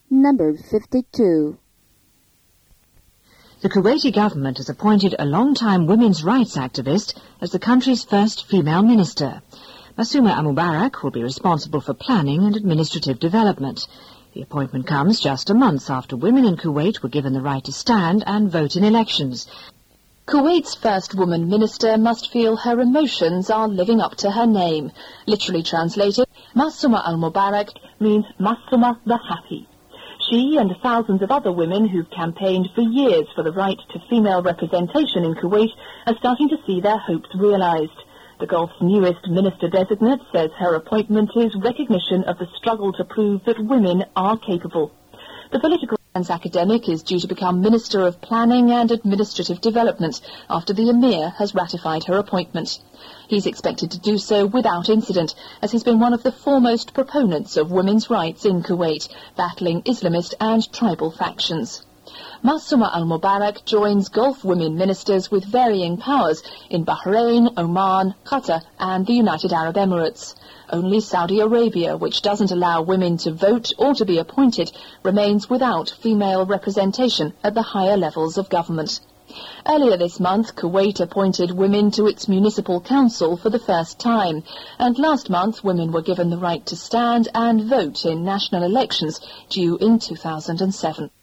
Number 52. The Kuwaiti government has appointed a long-time women's rights activist as the country's first female minister. Masuma Al-Mubarak will be responsible for planning and administrative development. The appointment comes just a month after women in Kuwait were given the right to stand and vote in elections. Kuwait's first woman minister must feel her emotions are living up to her name. Literally translated, Masuma Al-Mubarak means Masuma the Happy. She and thousands of other women who've campaigned for years for the right to female representation in Kuwait are starting to see their hopes realized. The Gulf's newest minister-designate says her appointment is recognition of the struggle to prove that women are capable. The political science academic is due to become Minister of Planning and Administrative Development after the Emir has ratified her appointment. He's expected to do so without incident, as he's been one of the foremost proponents of women's rights in Kuwait, battling Islamist and tribal factions. Masuma Al-Mubarak joins Gulf women ministers with varying powers in Bahrain, Oman, Qatar and the United Arab Emirates. Only Saudi Arabia, which doesn't allow women to vote or to be appointed, remains without female representation at the higher levels of government. Earlier this month, Kuwait appointed women to its municipal council for the first time, and last month women were given the right to stand and vote in national elections due in 2007.